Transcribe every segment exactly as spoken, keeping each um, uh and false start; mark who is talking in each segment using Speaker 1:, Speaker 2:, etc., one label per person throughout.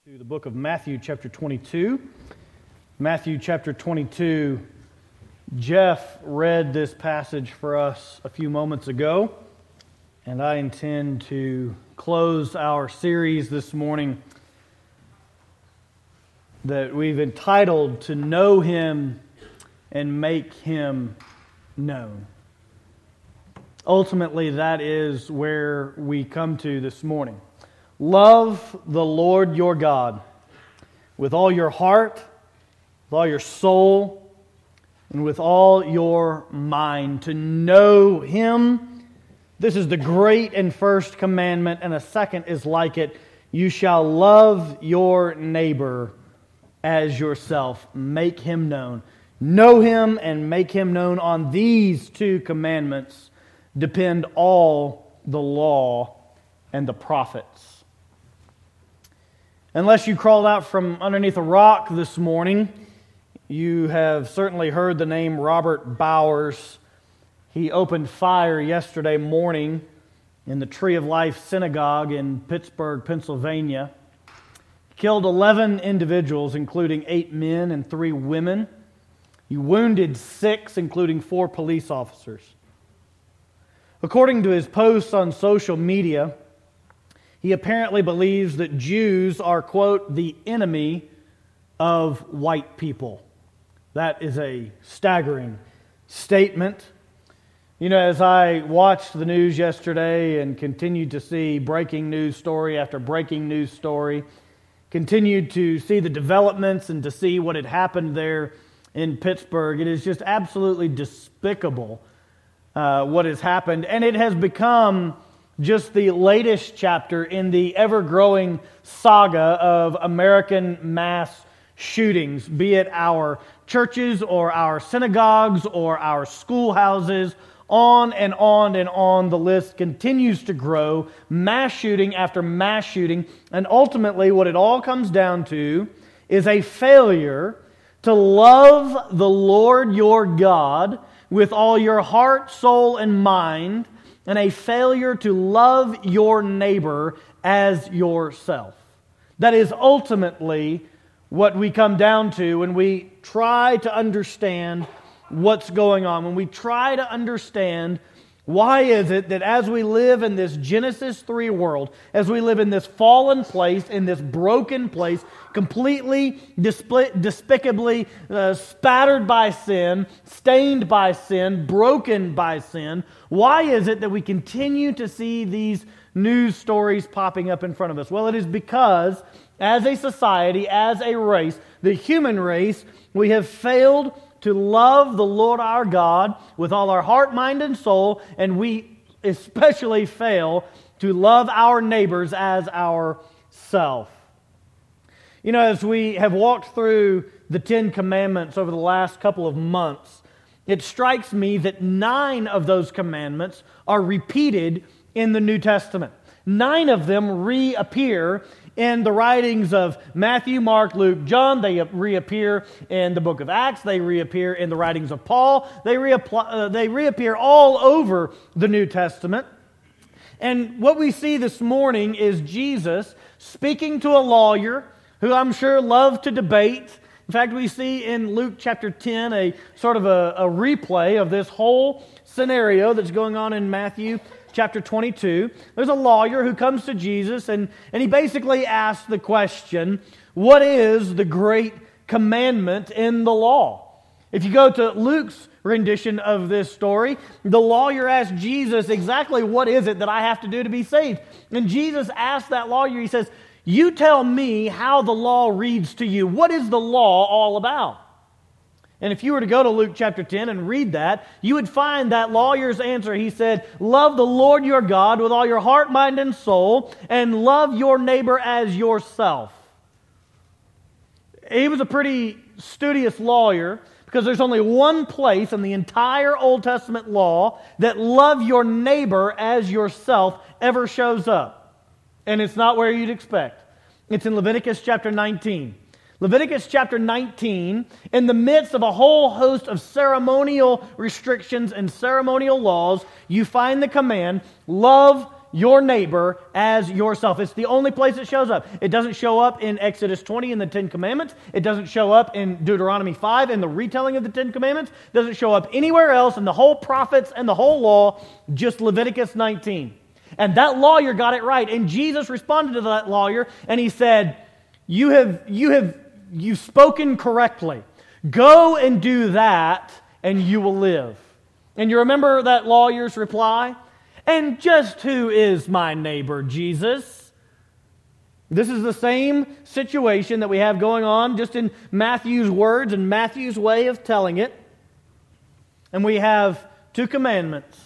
Speaker 1: To the book of Matthew chapter twenty-two. Matthew chapter twenty-two. Jeff read this passage for us a few moments ago, and I intend to close our series this morning that we've entitled To Know Him and Make Him Known. Ultimately, that is where we come to this morning. Love the Lord your God with all your heart, with all your soul, and with all your mind. To know Him, this is the great and first commandment, and a second is like it. You shall love your neighbor as yourself. Make Him known. Know Him and make Him known. On these two commandments depend all the law and the prophets. Unless you crawled out from underneath a rock this morning, you have certainly heard the name Robert Bowers. He opened fire yesterday morning in the Tree of Life Synagogue in Pittsburgh, Pennsylvania. Killed eleven individuals, including eight men and three women. He wounded six, including four police officers. According to his posts on social media, he apparently believes that Jews are, quote, the enemy of white people. That is a staggering statement. You know, as I watched the news yesterday and continued to see breaking news story after breaking news story, continued to see the developments and to see what had happened there in Pittsburgh, it is just absolutely despicable uh, what has happened. And it has become just the latest chapter in the ever-growing saga of American mass shootings, be it our churches or our synagogues or our schoolhouses. On and on and on the list continues to grow, mass shooting after mass shooting, and ultimately what it all comes down to is a failure to love the Lord your God with all your heart, soul, and mind, and a failure to love your neighbor as yourself. That is ultimately what we come down to when we try to understand what's going on. When we try to understand why is it that as we live in this Genesis three world, as we live in this fallen place, in this broken place, completely disp- despicably uh, spattered by sin, stained by sin, broken by sin, why is it that we continue to see these news stories popping up in front of us? Well, it is because as a society, as a race, the human race, we have failed to love the Lord our God with all our heart, mind, and soul, and we especially fail to love our neighbors as ourself. You know, as we have walked through the Ten Commandments over the last couple of months, it strikes me that nine of those commandments are repeated in the New Testament. Nine of them reappear in the writings of Matthew, Mark, Luke, John. They reappear in the book of Acts. They reappear in the writings of Paul. They, reapply, uh, they reappear all over the New Testament. And what we see this morning is Jesus speaking to a lawyer who I'm sure loved to debate. In fact, we see in Luke chapter ten a sort of a, a replay of this whole scenario that's going on in Matthew chapter twenty-two. There's a lawyer who comes to Jesus and, and he basically asks the question, what is the great commandment in the law? If you go to Luke's rendition of this story, the lawyer asks Jesus exactly what is it that I have to do to be saved. And Jesus asks that lawyer, he says, you tell me how the law reads to you. What is the law all about? And if you were to go to Luke chapter ten and read that, you would find that lawyer's answer. He said, love the Lord your God with all your heart, mind, and soul, and love your neighbor as yourself. He was a pretty studious lawyer because there's only one place in the entire Old Testament law that love your neighbor as yourself ever shows up. And it's not where you'd expect. It's in Leviticus chapter nineteen. Leviticus chapter nineteen, in the midst of a whole host of ceremonial restrictions and ceremonial laws, you find the command, love your neighbor as yourself. It's the only place it shows up. It doesn't show up in Exodus twenty in the Ten Commandments. It doesn't show up in Deuteronomy five in the retelling of the Ten Commandments. It doesn't show up anywhere else in the whole prophets and the whole law, just Leviticus nineteen. And that lawyer got it right. And Jesus responded to that lawyer and he said, you have, you have, you've spoken correctly. Go and do that and you will live. And you remember that lawyer's reply? And just who is my neighbor, Jesus? This is the same situation that we have going on just in Matthew's words and Matthew's way of telling it. And we have two commandments.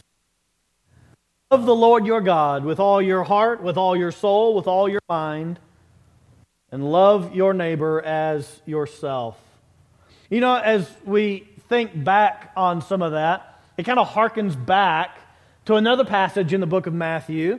Speaker 1: Love the Lord your God with all your heart, with all your soul, with all your mind, and love your neighbor as yourself. You know, as we think back on some of that, it kind of harkens back to another passage in the book of Matthew.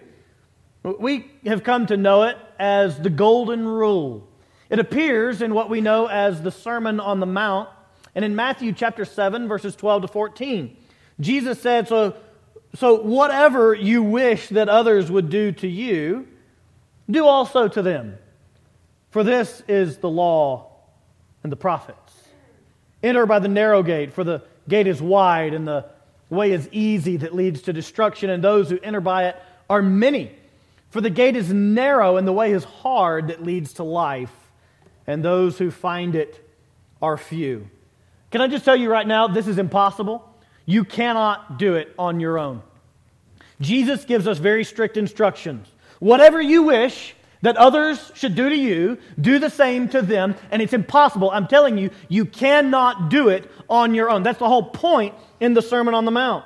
Speaker 1: We have come to know it as the Golden Rule. It appears in what we know as the Sermon on the Mount. And in Matthew chapter seven, verses twelve to fourteen, Jesus said, so, so whatever you wish that others would do to you, do also to them. For this is the law and the prophets. Enter by the narrow gate, for the gate is wide and the way is easy that leads to destruction, and those who enter by it are many. For the gate is narrow and the way is hard that leads to life, and those who find it are few. Can I just tell you right now, this is impossible. You cannot do it on your own. Jesus gives us very strict instructions. Whatever you wish that others should do to you, do the same to them, and it's impossible. I'm telling you, you cannot do it on your own. That's the whole point in the Sermon on the Mount.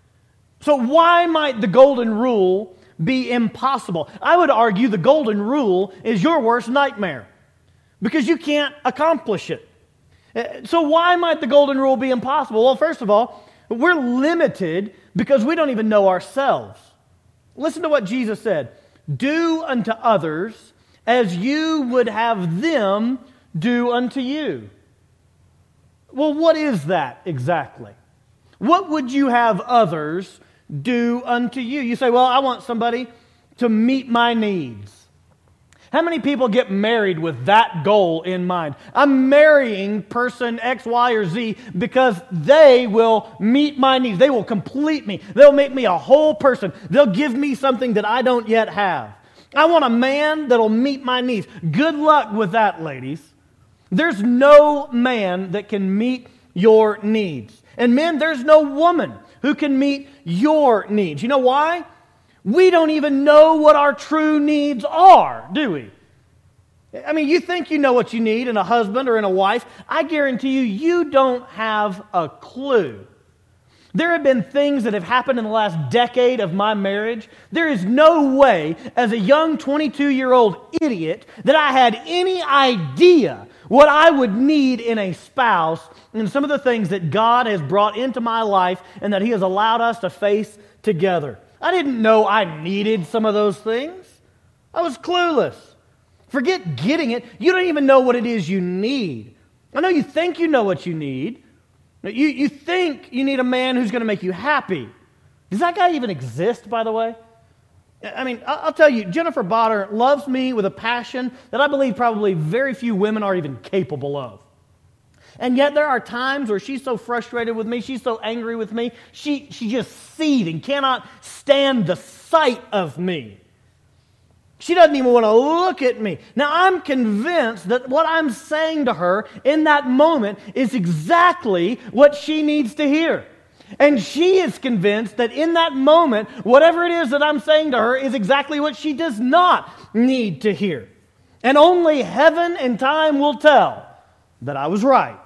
Speaker 1: So why might the Golden Rule be impossible? I would argue the Golden Rule is your worst nightmare because you can't accomplish it. So why might the Golden Rule be impossible? Well, first of all, we're limited because we don't even know ourselves. Listen to what Jesus said. Do unto others as you would have them do unto you. Well, what is that exactly? What would you have others do unto you? You say, well, I want somebody to meet my needs. How many people get married with that goal in mind? I'm marrying person X, Y, or Z because they will meet my needs. They will complete me. They'll make me a whole person. They'll give me something that I don't yet have. I want a man that'll meet my needs. Good luck with that, ladies. There's no man that can meet your needs. And men, there's no woman who can meet your needs. You know why? We don't even know what our true needs are, do we? I mean, you think you know what you need in a husband or in a wife. I guarantee you, you don't have a clue. There have been things that have happened in the last decade of my marriage. There is no way, as a young twenty-two-year-old idiot, that I had any idea what I would need in a spouse and some of the things that God has brought into my life and that He has allowed us to face together. I didn't know I needed some of those things. I was clueless. Forget getting it. You don't even know what it is you need. I know you think you know what you need. You, you think you need a man who's going to make you happy. Does that guy even exist, by the way? I mean, I'll tell you, Jennifer Botter loves me with a passion that I believe probably very few women are even capable of. And yet there are times where she's so frustrated with me, she's so angry with me, she, she just seething, cannot stand the sight of me. She doesn't even want to look at me. Now, I'm convinced that what I'm saying to her in that moment is exactly what she needs to hear. And she is convinced that in that moment, whatever it is that I'm saying to her is exactly what she does not need to hear. And only heaven and time will tell that I was right.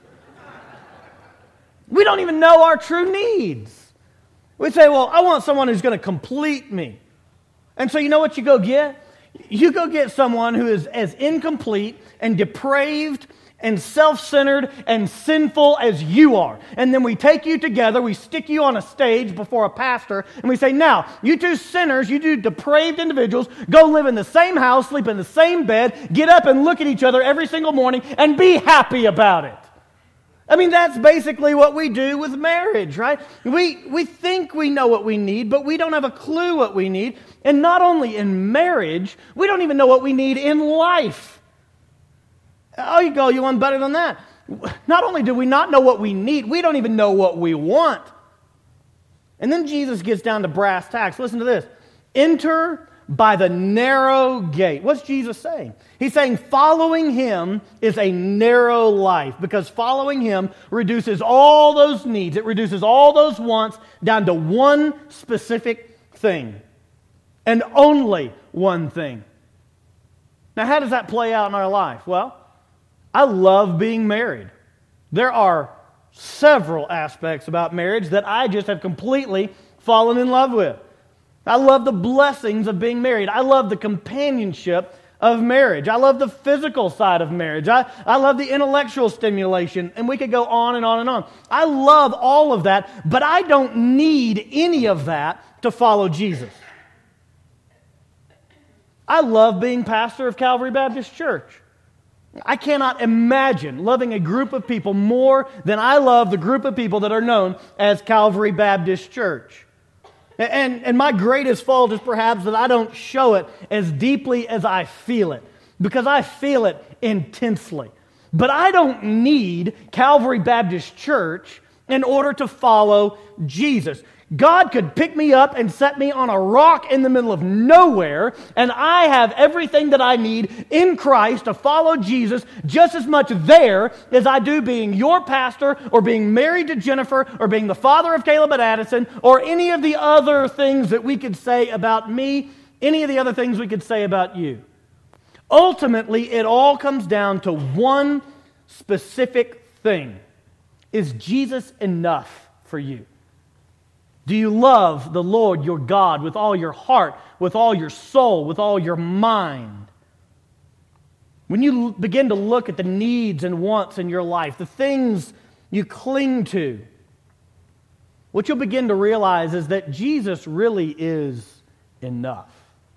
Speaker 1: We don't even know our true needs. We say, well, I want someone who's going to complete me. And so you know what you go get? You go get someone who is as incomplete and depraved and self-centered and sinful as you are. And then we take you together, we stick you on a stage before a pastor, and we say, now, you two sinners, you two depraved individuals, go live in the same house, sleep in the same bed, get up and look at each other every single morning, and be happy about it. I mean, that's basically what we do with marriage, right? We, we think we know what we need, but we don't have a clue what we need. And not only in marriage, we don't even know what we need in life. Oh, you go, you want better than that. Not only do we not know what we need, we don't even know what we want. And then Jesus gets down to brass tacks. Listen to this. Enter by the narrow gate. What's Jesus saying? He's saying following Him is a narrow life, because following Him reduces all those needs. It reduces all those wants down to one specific thing, and only one thing. Now, how does that play out in our life? Well, I love being married. There are several aspects about marriage that I just have completely fallen in love with. I love the blessings of being married. I love the companionship of marriage. I love the physical side of marriage. I, I love the intellectual stimulation, and we could go on and on and on. I love all of that, but I don't need any of that to follow Jesus. I love being pastor of Calvary Baptist Church. I cannot imagine loving a group of people more than I love the group of people that are known as Calvary Baptist Church. And, and my greatest fault is perhaps that I don't show it as deeply as I feel it, because I feel it intensely. But I don't need Calvary Baptist Church in order to follow Jesus. God could pick me up and set me on a rock in the middle of nowhere, and I have everything that I need in Christ to follow Jesus just as much there as I do being your pastor, or being married to Jennifer, or being the father of Caleb and Addison, or any of the other things that we could say about me, any of the other things we could say about you. Ultimately, it all comes down to one specific thing. Is Jesus enough for you? Do you love the Lord your God with all your heart, with all your soul, with all your mind? When you begin to look at the needs and wants in your life, the things you cling to, what you'll begin to realize is that Jesus really is enough.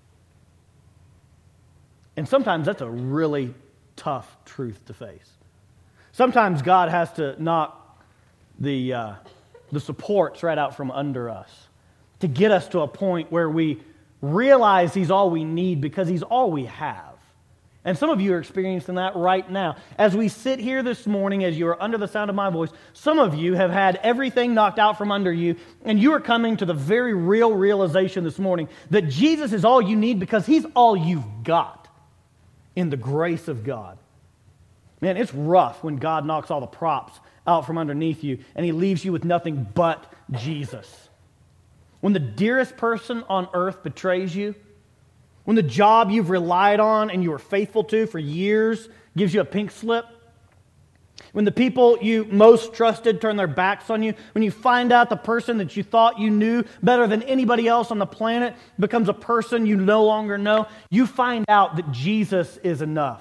Speaker 1: And sometimes that's a really tough truth to face. Sometimes God has to knock the... Uh, the supports right out from under us to get us to a point where we realize He's all we need, because He's all we have. And some of you are experiencing that right now. As we sit here this morning, as you are under the sound of my voice, some of you have had everything knocked out from under you, and you are coming to the very real realization this morning that Jesus is all you need, because He's all you've got in the grace of God. Man, it's rough when God knocks all the props out from underneath you, and He leaves you with nothing but Jesus. When the dearest person on earth betrays you, when the job you've relied on and you were faithful to for years gives you a pink slip, when the people you most trusted turn their backs on you, when you find out the person that you thought you knew better than anybody else on the planet becomes a person you no longer know, you find out that Jesus is enough.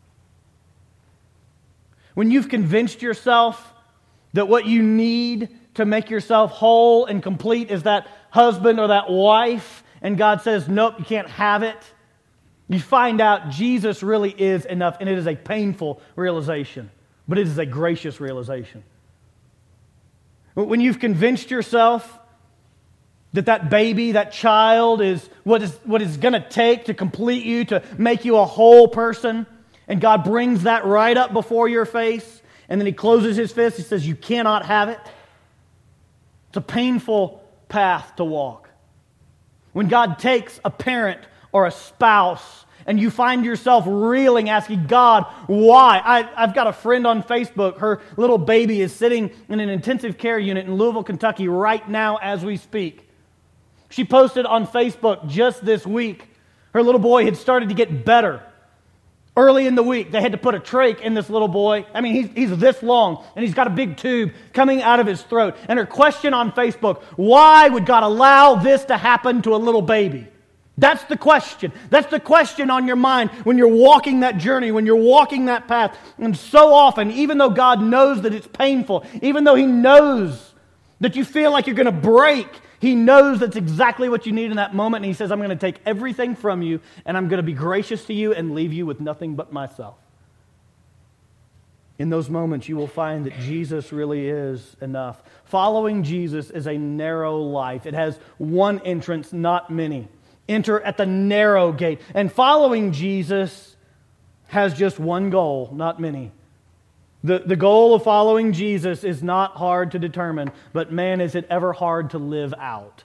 Speaker 1: When you've convinced yourself that what you need to make yourself whole and complete is that husband or that wife, and God says, nope, you can't have it, you find out Jesus really is enough, and it is a painful realization, but it is a gracious realization. When you've convinced yourself that that baby, that child is what is what is going to take to complete you, to make you a whole person, and God brings that right up before your face, and then He closes His fist. He says, you cannot have it. It's a painful path to walk. When God takes a parent or a spouse, and you find yourself reeling, asking God, why? I, I've got a friend on Facebook. Her little baby is sitting in an intensive care unit in Louisville, Kentucky right now as we speak. She posted on Facebook just this week, her little boy had started to get better. Early in the week, they had to put a trach in this little boy. I mean, he's, he's this long, and he's got a big tube coming out of his throat. And her question on Facebook, why would God allow this to happen to a little baby? That's the question. That's the question on your mind when you're walking that journey, when you're walking that path. And so often, even though God knows that it's painful, even though He knows that you feel like you're going to break, He knows that's exactly what you need in that moment, and He says, I'm going to take everything from you, and I'm going to be gracious to you and leave you with nothing but myself. In those moments, you will find that Jesus really is enough. Following Jesus is a narrow life. It has one entrance, not many. Enter at the narrow gate. And following Jesus has just one goal, not many. The, the goal of following Jesus is not hard to determine, but man, is it ever hard to live out.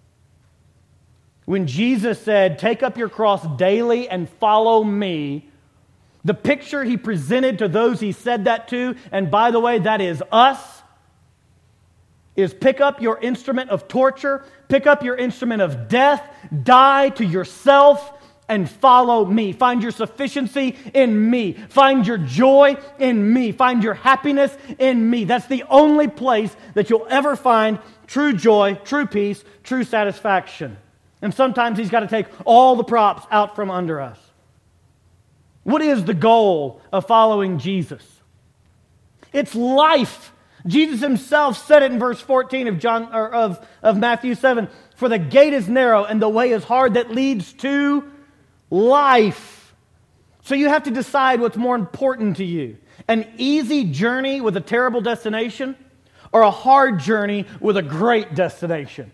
Speaker 1: When Jesus said, "Take up your cross daily and follow me," the picture he presented to those he said that to, and by the way, that is us, is pick up your instrument of torture, pick up your instrument of death, die to yourself, and follow me. Find your sufficiency in me. Find your joy in me. Find your happiness in me. That's the only place that you'll ever find true joy, true peace, true satisfaction. And sometimes He's got to take all the props out from under us. What is the goal of following Jesus? It's life. Jesus Himself said it in verse fourteen of John or of, of Matthew seven. For the gate is narrow and the way is hard that leads to life. So you have to decide what's more important to you. An easy journey with a terrible destination, or a hard journey with a great destination.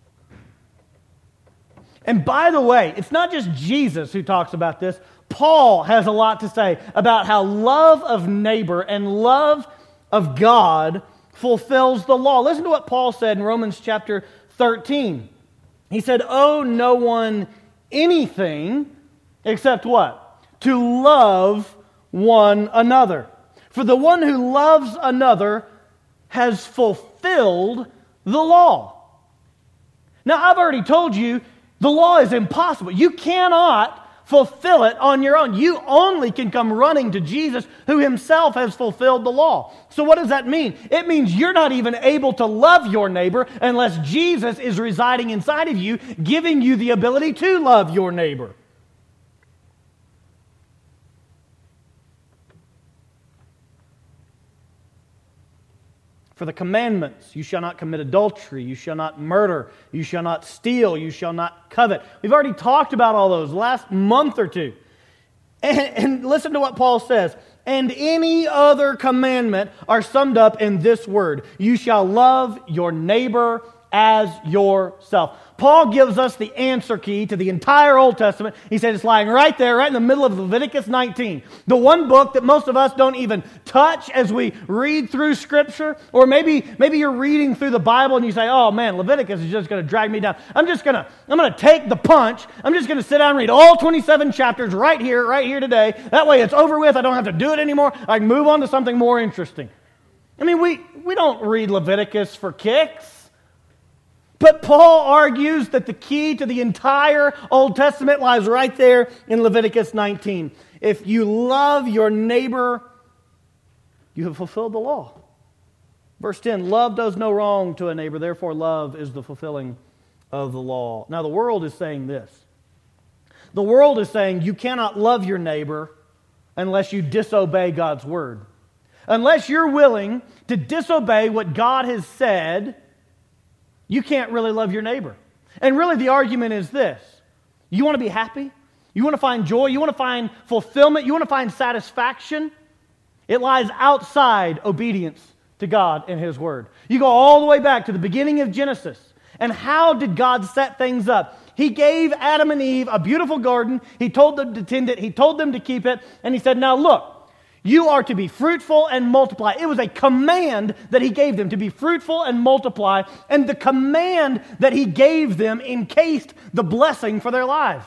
Speaker 1: And by the way, it's not just Jesus who talks about this. Paul has a lot to say about how love of neighbor and love of God fulfills the law. Listen to what Paul said in Romans chapter thirteen. He said, "Owe no one anything except what? To love one another. For the one who loves another has fulfilled the law." Now, I've already told you, the law is impossible. You cannot fulfill it on your own. You only can come running to Jesus, who Himself has fulfilled the law. So what does that mean? It means you're not even able to love your neighbor unless Jesus is residing inside of you, giving you the ability to love your neighbor. For the commandments, you shall not commit adultery, you shall not murder, you shall not steal, you shall not covet. We've already talked about all those last month or two. And, and listen to what Paul says. And any other commandment are summed up in this word: you shall love your neighbor as yourself. Paul gives us the answer key to the entire Old Testament. He said it's lying right there, right in the middle of Leviticus nineteen. The one book that most of us don't even touch as we read through Scripture. Or maybe, maybe you're reading through the Bible and you say, "Oh man, Leviticus is just going to drag me down. I'm just going to, I'm going to take the punch. I'm just going to sit down and read all twenty-seven chapters right here, right here today. That way it's over with. I don't have to do it anymore. I can move on to something more interesting." I mean, we, we don't read Leviticus for kicks. But Paul argues that the key to the entire Old Testament lies right there in Leviticus nineteen. If you love your neighbor, you have fulfilled the law. Verse ten, love does no wrong to a neighbor, therefore love is the fulfilling of the law. Now the world is saying this. The world is saying you cannot love your neighbor unless you disobey God's word. Unless you're willing to disobey what God has said, you can't really love your neighbor. And really the argument is this. You want to be happy? You want to find joy? You want to find fulfillment? You want to find satisfaction? It lies outside obedience to God and His Word. You go all the way back to the beginning of Genesis. And how did God set things up? He gave Adam and Eve a beautiful garden. He told them to tend it. He told them to keep it. And He said, now look, you are to be fruitful and multiply. It was a command that He gave them to be fruitful and multiply. And the command that He gave them encased the blessing for their lives.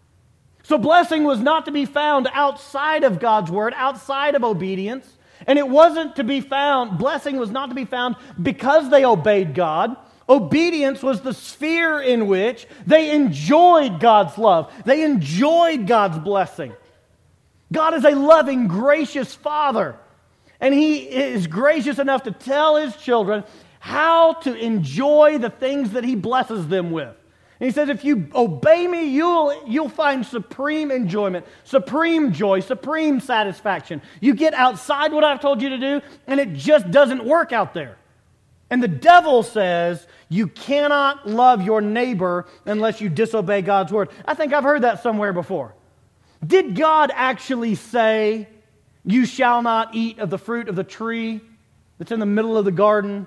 Speaker 1: So blessing was not to be found outside of God's word, outside of obedience. And it wasn't to be found, blessing was not to be found because they obeyed God. Obedience was the sphere in which they enjoyed God's love. They enjoyed God's blessing. God is a loving, gracious Father. And He is gracious enough to tell His children how to enjoy the things that He blesses them with. And He says, if you obey me, you'll, you'll find supreme enjoyment, supreme joy, supreme satisfaction. You get outside what I've told you to do, and it just doesn't work out there. And the devil says, you cannot love your neighbor unless you disobey God's word. I think I've heard that somewhere before. Did God actually say You shall not eat of the fruit of the tree that's in the middle of the garden.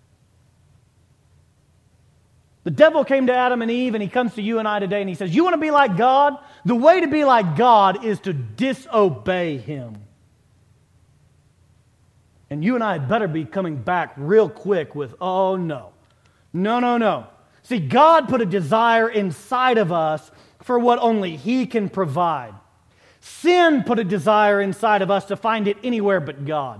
Speaker 1: The devil came to Adam and Eve, and he comes to you and I today, and he says, you want to be like God? The way to be like God is to disobey Him. And you and I had better be coming back real quick with, oh no. No, no, no. See, God put a desire inside of us for what only He can provide. Sin put a desire inside of us to find it anywhere but God.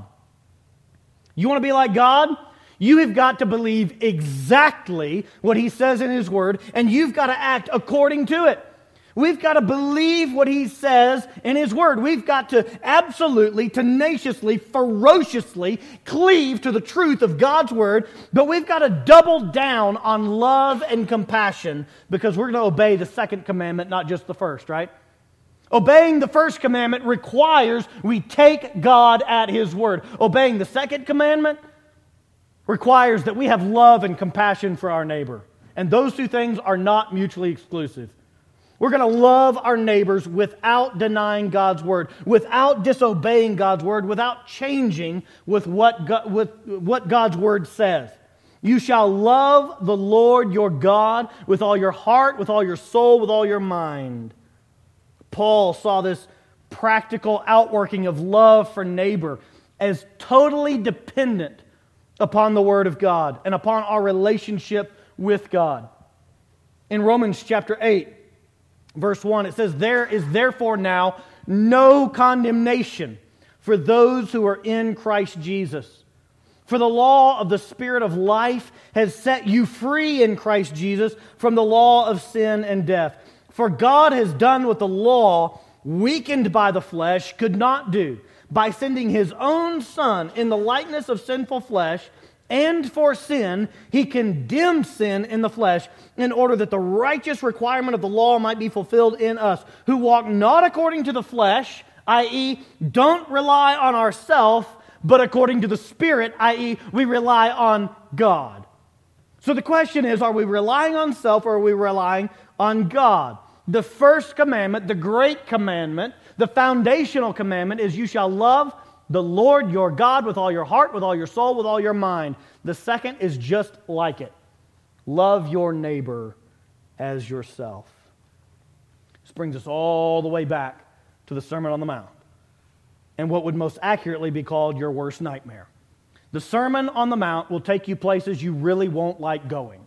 Speaker 1: You want to be like God? You have got to believe exactly what He says in His Word, and you've got to act according to it. We've got to believe what He says in His Word. We've got to absolutely, tenaciously, ferociously cleave to the truth of God's Word, but we've got to double down on love and compassion because we're going to obey the second commandment, not just the first, right? Obeying the first commandment requires we take God at His Word. Obeying the second commandment requires that we have love and compassion for our neighbor. And those two things are not mutually exclusive. We're going to love our neighbors without denying God's Word, without disobeying God's Word, without changing with what, God, with what God's Word says. You shall love the Lord your God with all your heart, with all your soul, with all your mind. Paul saw this practical outworking of love for neighbor as totally dependent upon the Word of God and upon our relationship with God. In Romans chapter eight, verse one, it says, there is therefore now no condemnation for those who are in Christ Jesus. For the law of the Spirit of life has set you free in Christ Jesus from the law of sin and death. For God has done what the law, weakened by the flesh, could not do, by sending His own Son in the likeness of sinful flesh, and for sin, He condemned sin in the flesh, in order that the righteous requirement of the law might be fulfilled in us, who walk not according to the flesh, that is, don't rely on ourselves, but according to the Spirit, that is, we rely on God. So the question is, are we relying on self or are we relying on God? The first commandment, the great commandment, the foundational commandment is you shall love the Lord your God with all your heart, with all your soul, with all your mind. The second is just like it. Love your neighbor as yourself. This brings us all the way back to the Sermon on the Mount and what would most accurately be called your worst nightmare. The Sermon on the Mount will take you places you really won't like going.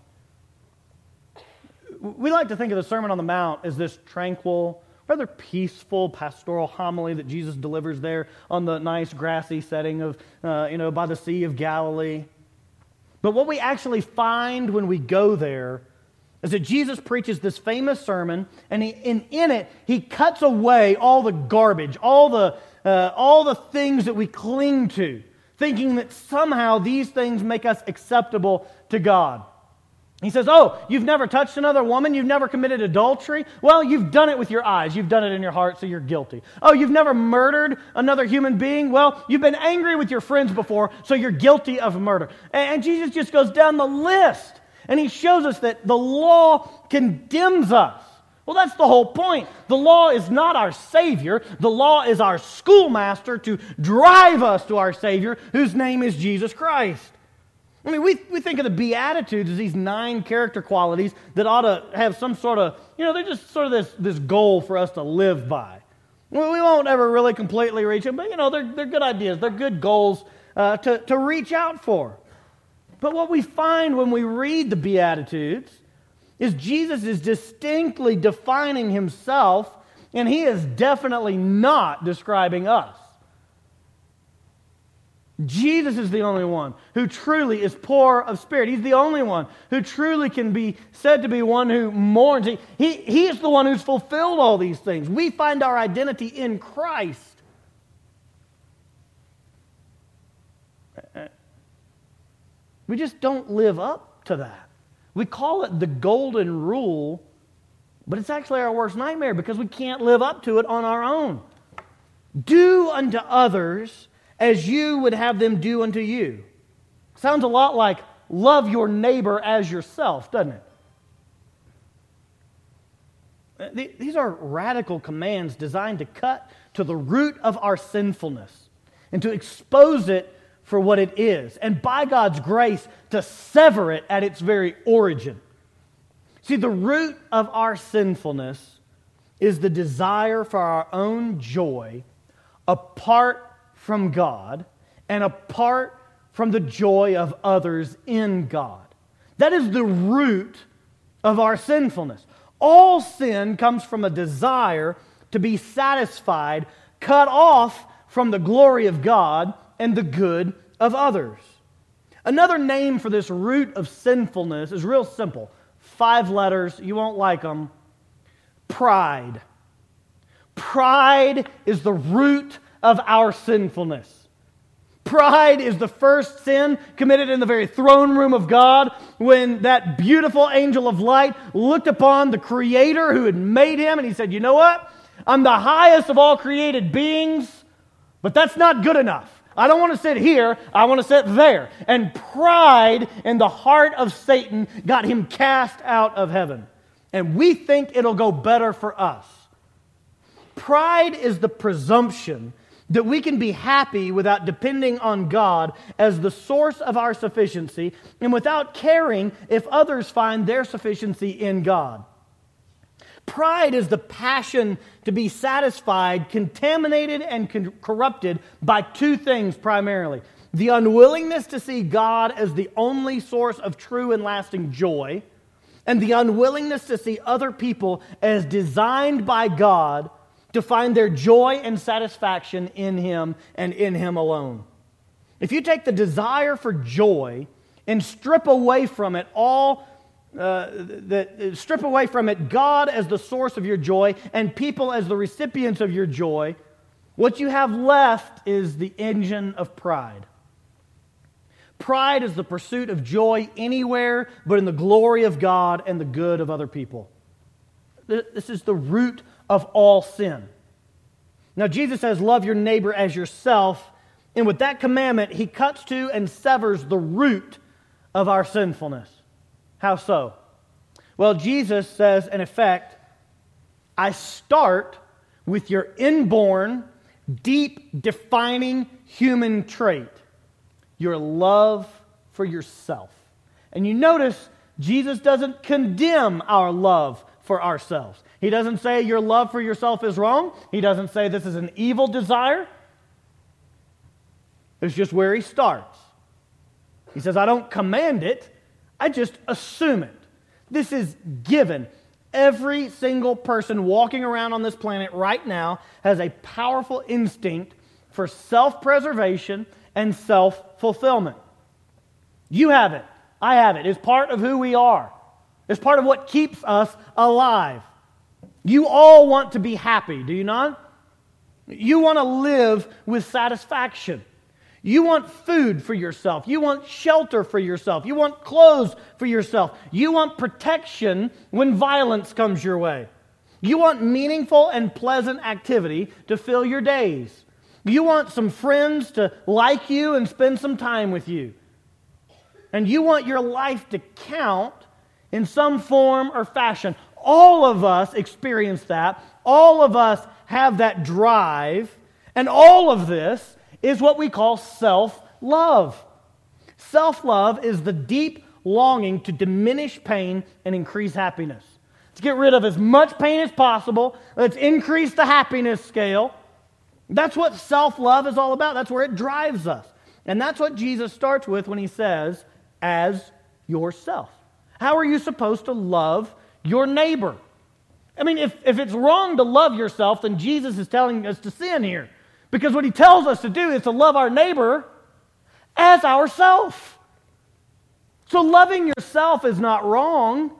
Speaker 1: We like to think of the Sermon on the Mount as this tranquil, rather peaceful pastoral homily that Jesus delivers there on the nice grassy setting of, uh, you know, by the Sea of Galilee. But what we actually find when we go there is that Jesus preaches this famous sermon, and, he, and in it, He cuts away all the garbage, all the, uh, all the things that we cling to, thinking that somehow these things make us acceptable to God. He says, oh, you've never touched another woman? You've never committed adultery? Well, you've done it with your eyes. You've done it in your heart, so you're guilty. Oh, you've never murdered another human being? Well, you've been angry with your friends before, so you're guilty of murder. And Jesus just goes down the list, and He shows us that the law condemns us. Well, that's the whole point. The law is not our Savior. The law is our schoolmaster to drive us to our Savior, whose name is Jesus Christ. I mean, we, we think of the Beatitudes as these nine character qualities that ought to have some sort of, you know, they're just sort of this, this goal for us to live by. Well, we won't ever really completely reach them, but, you know, they're, they're good ideas. They're good goals uh, to, to reach out for. But what we find when we read the Beatitudes is Jesus is distinctly defining Himself, and He is definitely not describing us. Jesus is the only one who truly is poor of spirit. He's the only one who truly can be said to be one who mourns. He, he, he is the one who's fulfilled all these things. We find our identity in Christ. We just don't live up to that. We call it the golden rule, but it's actually our worst nightmare because we can't live up to it on our own. Do unto others as you would have them do unto you. Sounds a lot like love your neighbor as yourself, doesn't it? These are radical commands designed to cut to the root of our sinfulness and to expose it for what it is, and by God's grace, to sever it at its very origin. See, the root of our sinfulness is the desire for our own joy apart from God and apart from the joy of others in God. That is the root of our sinfulness. All sin comes from a desire to be satisfied, cut off from the glory of God and the good of others. Another name for this root of sinfulness is real simple. Five letters, you won't like them. Pride. Pride is the root of our sinfulness. Pride is the first sin committed in the very throne room of God when that beautiful angel of light looked upon the Creator who had made him and he said, you know what? I'm the highest of all created beings, but that's not good enough. I don't want to sit here, I want to sit there. And pride in the heart of Satan got him cast out of heaven. And we think it'll go better for us. Pride is the presumption that we can be happy without depending on God as the source of our sufficiency and without caring if others find their sufficiency in God. Pride is the passion to be satisfied, contaminated, and con- corrupted by two things primarily. The unwillingness to see God as the only source of true and lasting joy, and the unwillingness to see other people as designed by God to find their joy and satisfaction in Him and in Him alone. If you take the desire for joy and strip away from it all, uh, that strip away from it God as the source of your joy and people as the recipients of your joy, what you have left is the engine of pride. Pride is the pursuit of joy anywhere but in the glory of God and the good of other people. This is the root of all sin. Now, Jesus says, love your neighbor as yourself. And with that commandment, He cuts to and severs the root of our sinfulness. How so? Well, Jesus says, in effect, I start with your inborn, deep, defining human trait, your love for yourself. And you notice Jesus doesn't condemn our love for ourselves. He doesn't say your love for yourself is wrong. He doesn't say this is an evil desire. It's just where He starts. He says, I don't command it, I just assume it. This is given. Every single person walking around on this planet right now has a powerful instinct for self-preservation and self-fulfillment. You have it. I have it. It's part of who we are. It's part of what keeps us alive. You all want to be happy, do you not? You want to live with satisfaction. You want food for yourself. You want shelter for yourself. You want clothes for yourself. You want protection when violence comes your way. You want meaningful and pleasant activity to fill your days. You want some friends to like you and spend some time with you. And you want your life to count in some form or fashion. All of us experience that. All of us have that drive. And all of this is what we call self-love. Self-love is the deep longing to diminish pain and increase happiness. Let's get rid of as much pain as possible. Let's increase the happiness scale. That's what self-love is all about. That's where it drives us. And that's what Jesus starts with when He says, as yourself. How are you supposed to love your neighbor? I mean, if, if it's wrong to love yourself, then Jesus is telling us to sin here. Because what He tells us to do is to love our neighbor as ourself. So loving yourself is not wrong.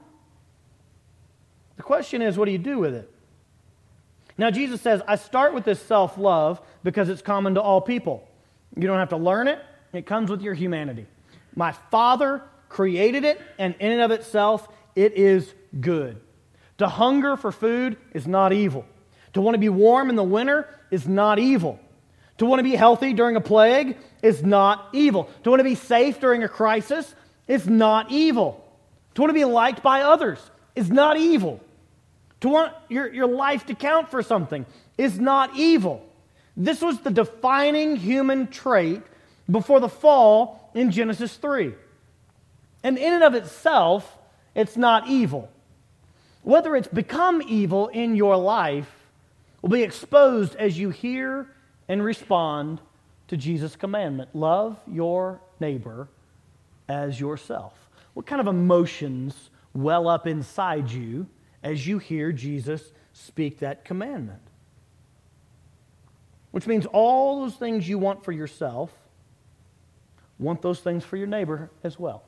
Speaker 1: The question is, what do you do with it? Now, Jesus says, I start with this self-love because it's common to all people. You don't have to learn it. It comes with your humanity. My Father created it, and in and of itself, it is good. To hunger for food is not evil. To want to be warm in the winter is not evil. To want to be healthy during a plague is not evil. To want to be safe during a crisis is not evil. To want to be liked by others is not evil. To want your, your life to count for something is not evil. This was the defining human trait before the fall in Genesis three. And in and of itself, it's not evil. Whether it's become evil in your life will be exposed as you hear and respond to Jesus' commandment. Love your neighbor as yourself. What kind of emotions well up inside you as you hear Jesus speak that commandment? Which means all those things you want for yourself, want those things for your neighbor as well.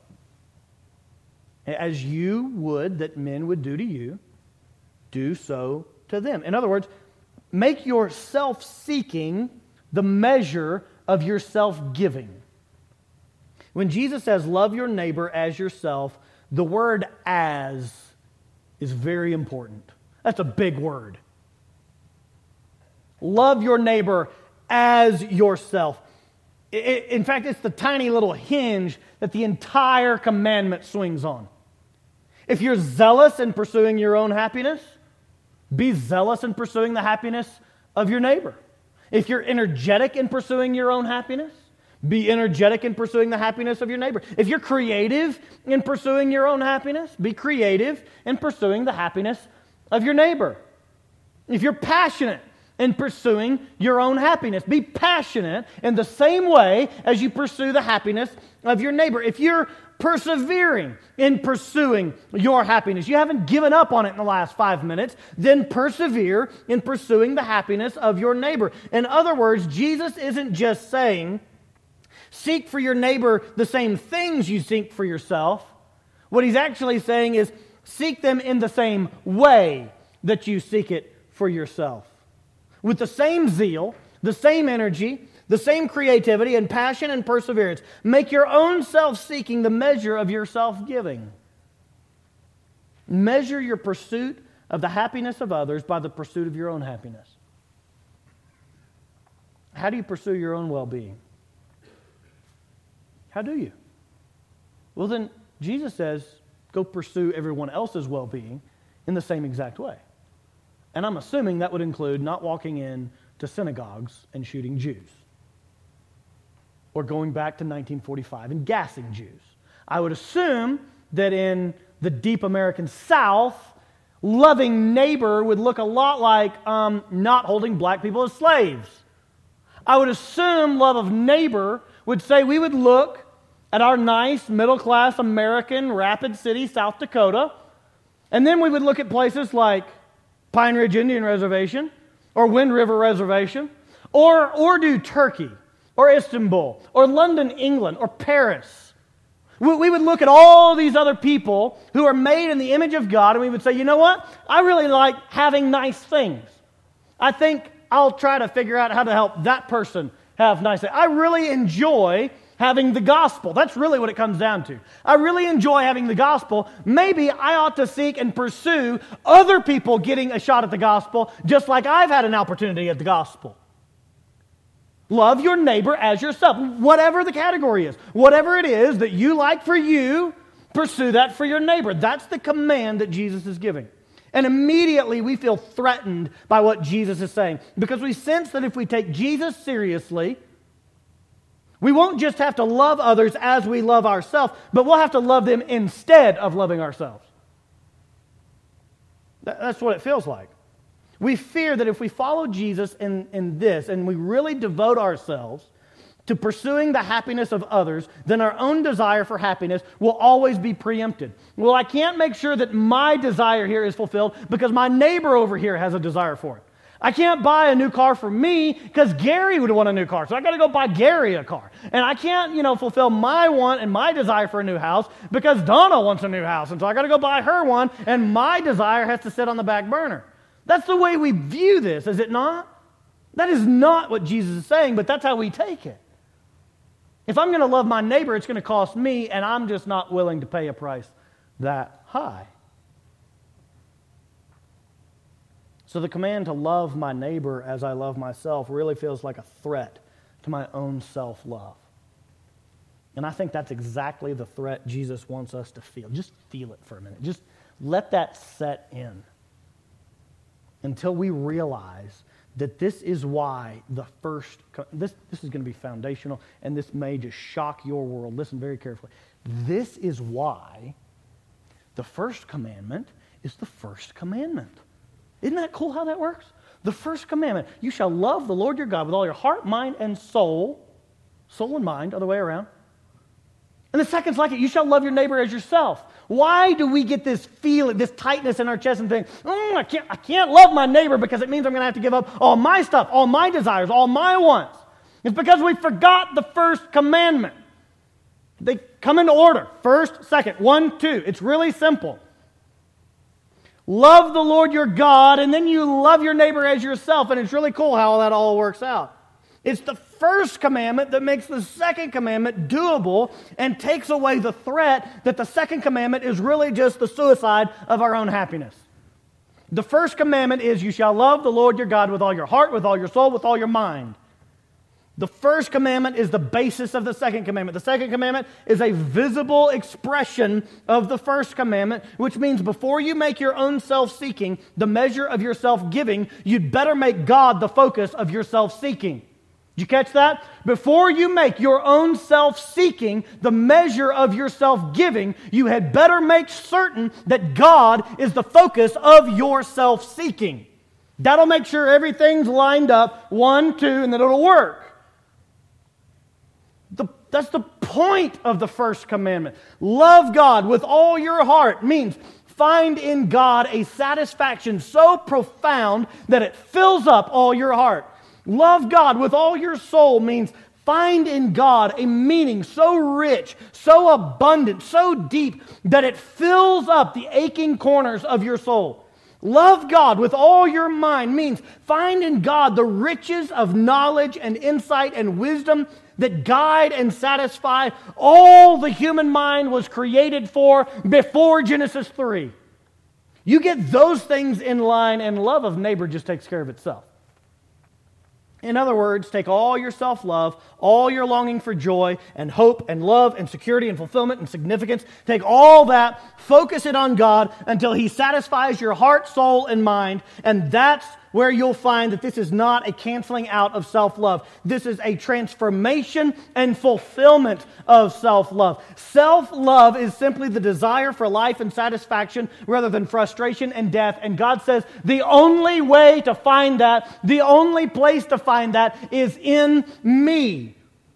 Speaker 1: As you would that men would do to you, do so to them. In other words, make your self-seeking the measure of your self-giving. When Jesus says, love your neighbor as yourself, the word as is very important. That's a big word. Love your neighbor as yourself. In fact, it's the tiny little hinge that the entire commandment swings on. If you're zealous in pursuing your own happiness, be zealous in pursuing the happiness of your neighbor. If you're energetic in pursuing your own happiness, be energetic in pursuing the happiness of your neighbor. If you're creative in pursuing your own happiness, be creative in pursuing the happiness of your neighbor. If you're passionate in pursuing your own happiness, be passionate in the same way as you pursue the happiness of your neighbor. If you're persevering in pursuing your happiness, you haven't given up on it in the last five minutes, then persevere in pursuing the happiness of your neighbor. In other words, Jesus isn't just saying, seek for your neighbor the same things you seek for yourself. What he's actually saying is, seek them in the same way that you seek it for yourself. With the same zeal, the same energy, the same creativity and passion and perseverance. Make your own self-seeking the measure of your self-giving. Measure your pursuit of the happiness of others by the pursuit of your own happiness. How do you pursue your own well-being? How do you? Well, then Jesus says, go pursue everyone else's well-being in the same exact way. And I'm assuming that would include not walking in to synagogues and shooting Jews, or going back to nineteen forty-five and gassing Jews. I would assume that in the deep American South, loving neighbor would look a lot like um, not holding black people as slaves. I would assume love of neighbor would say we would look at our nice middle-class American Rapid City, South Dakota, and then we would look at places like Pine Ridge Indian Reservation, or Wind River Reservation, or Urdu, Turkey, or Istanbul, or London, England, or Paris. We would look at all these other people who are made in the image of God, and we would say, you know what? I really like having nice things. I think I'll try to figure out how to help that person have nice things. I really enjoy having the gospel. That's really what it comes down to. I really enjoy having the gospel. Maybe I ought to seek and pursue other people getting a shot at the gospel, just like I've had an opportunity at the gospel. Love your neighbor as yourself, whatever the category is. Whatever it is that you like for you, pursue that for your neighbor. That's the command that Jesus is giving. And immediately we feel threatened by what Jesus is saying, because we sense that if we take Jesus seriously, we won't just have to love others as we love ourselves, but we'll have to love them instead of loving ourselves. That's what it feels like. We fear that if we follow Jesus in, in this, and we really devote ourselves to pursuing the happiness of others, then our own desire for happiness will always be preempted. Well, I can't make sure that my desire here is fulfilled because my neighbor over here has a desire for it. I can't buy a new car for me because Gary would want a new car, so I got to go buy Gary a car. And I can't, you know, fulfill my want and my desire for a new house because Donna wants a new house, and so I got to go buy her one, and my desire has to sit on the back burner. That's the way we view this, is it not? That is not what Jesus is saying, but that's how we take it. If I'm going to love my neighbor, it's going to cost me, and I'm just not willing to pay a price that high. So the command to love my neighbor as I love myself really feels like a threat to my own self-love. And I think that's exactly the threat Jesus wants us to feel. Just feel it for a minute. Just let that set in until we realize that this is why the first, this, this is going to be foundational, and this may just shock your world. Listen very carefully. This is why the first commandment is the first commandment. Isn't that cool how that works? The first commandment, you shall love the Lord your God with all your heart, mind, and soul. Soul and mind, other way around. And the second's like it, you shall love your neighbor as yourself. Why do we get this feeling, this tightness in our chest and think, mm, I can't, I can't love my neighbor because it means I'm going to have to give up all my stuff, all my desires, all my wants? It's because we forgot the first commandment. They come in order. First, second, one, two. It's really simple. Love the Lord your God, and then you love your neighbor as yourself. And it's really cool how that all works out. It's the first commandment that makes the second commandment doable and takes away the threat that the second commandment is really just the suicide of our own happiness. The first commandment is you shall love the Lord your God with all your heart, with all your soul, with all your mind. The first commandment is the basis of the second commandment. The second commandment is a visible expression of the first commandment, which means before you make your own self-seeking the measure of your self-giving, you'd better make God the focus of your self-seeking. Did you catch that? Before you make your own self-seeking the measure of your self-giving, you had better make certain that God is the focus of your self-seeking. That'll make sure everything's lined up, one, two, and then it'll work. The, that's the point of the first commandment. Love God with all your heart means find in God a satisfaction so profound that it fills up all your heart. Love God with all your soul means find in God a meaning so rich, so abundant, so deep that it fills up the aching corners of your soul. Love God with all your mind means find in God the riches of knowledge and insight and wisdom that guide and satisfy all the human mind was created for before Genesis three. You get those things in line and love of neighbor just takes care of itself. In other words, take all your self-love, all your longing for joy and hope and love and security and fulfillment and significance. Take all that, focus it on God until He satisfies your heart, soul, and mind. And that's where you'll find that this is not a canceling out of self-love. This is a transformation and fulfillment of self-love. Self-love is simply the desire for life and satisfaction rather than frustration and death. And God says the only way to find that, the only place to find that is in me.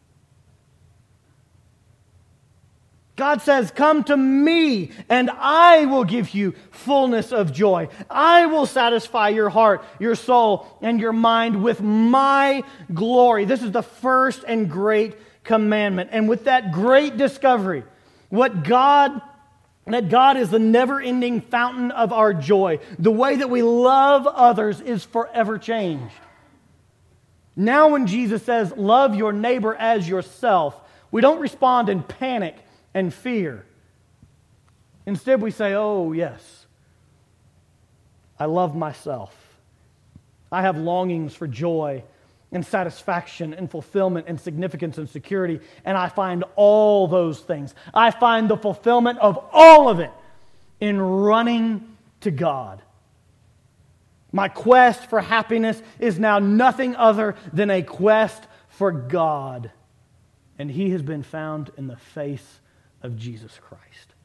Speaker 1: God says, come to me and I will give you fullness of joy. I will satisfy your heart, your soul, and your mind with my glory. This is the first and great commandment. And with that great discovery, what God, that God is the never-ending fountain of our joy. The way that we love others is forever changed. Now when Jesus says, love your neighbor as yourself, we don't respond in panic and fear. Instead, we say, oh, yes, I love myself. I have longings for joy and satisfaction and fulfillment and significance and security, and I find all those things. I find the fulfillment of all of it in running to God. My quest for happiness is now nothing other than a quest for God, and He has been found in the face of Jesus Christ.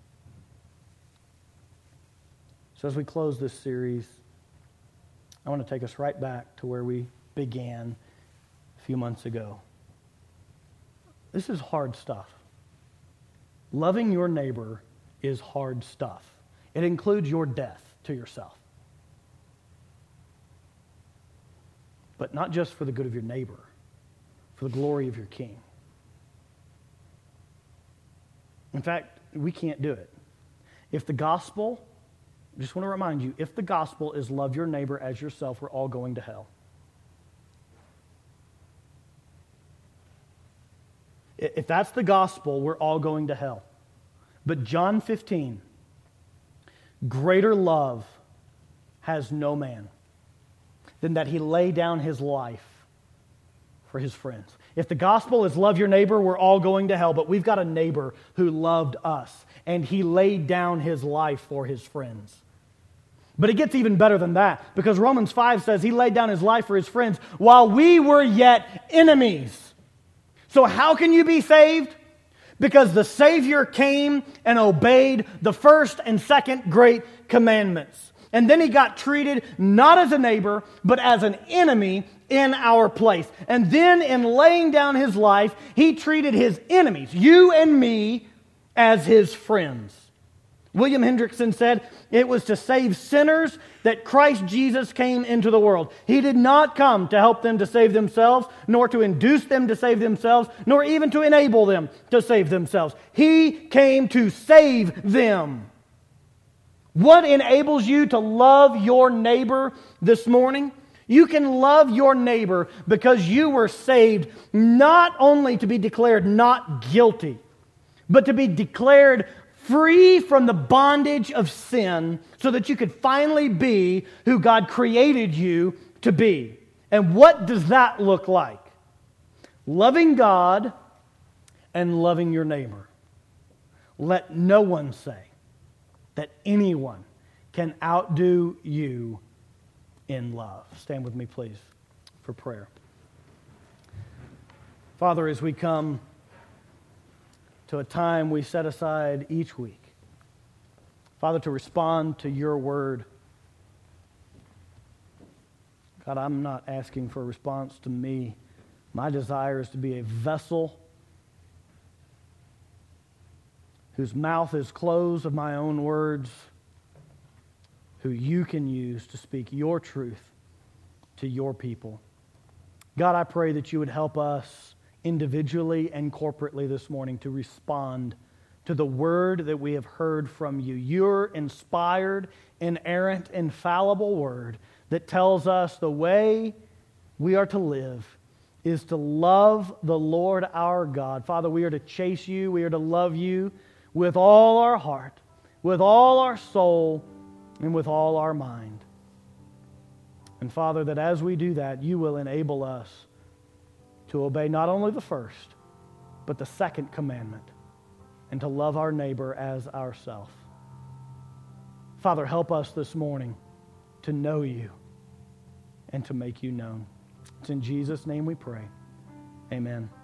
Speaker 1: So as we close this series, I want to take us right back to where we began a few months ago. This is hard stuff. Loving your neighbor is hard stuff. It includes your death to yourself. But not just for the good of your neighbor, for the glory of your King. In fact, we can't do it. If the gospel, I just want to remind you, if the gospel is love your neighbor as yourself, we're all going to hell. If that's the gospel, we're all going to hell. But John fifteen, greater love has no man than that he lay down his life for his friends. If the gospel is love your neighbor, we're all going to hell, but we've got a neighbor who loved us, and he laid down his life for his friends. But it gets even better than that, because Romans five says he laid down his life for his friends while we were yet enemies. So how can you be saved? Because the Savior came and obeyed the first and second great commandments. And then he got treated not as a neighbor, but as an enemy in our place. And then in laying down his life, he treated his enemies, you and me, as his friends. William Hendrickson said, it was to save sinners that Christ Jesus came into the world. He did not come to help them to save themselves, nor to induce them to save themselves, nor even to enable them to save themselves. He came to save them. What enables you to love your neighbor this morning? You can love your neighbor because you were saved not only to be declared not guilty, but to be declared free from the bondage of sin so that you could finally be who God created you to be. And what does that look like? Loving God and loving your neighbor. Let no one say that anyone can outdo you in love. Stand with me, please, for prayer. Father, as we come to a time we set aside each week, Father, to respond to your word. God, I'm not asking for a response to me. My desire is to be a vessel whose mouth is closed of my own words, who you can use to speak your truth to your people. God, I pray that you would help us individually and corporately this morning to respond to the word that we have heard from you. Your inspired, inerrant, infallible word that tells us the way we are to live is to love the Lord our God. Father, we are to chase you. We are to love you with all our heart, with all our soul, and with all our mind. And Father, that as we do that, you will enable us to obey not only the first, but the second commandment, and to love our neighbor as ourself. Father, help us this morning to know you and to make you known. It's in Jesus' name we pray. Amen.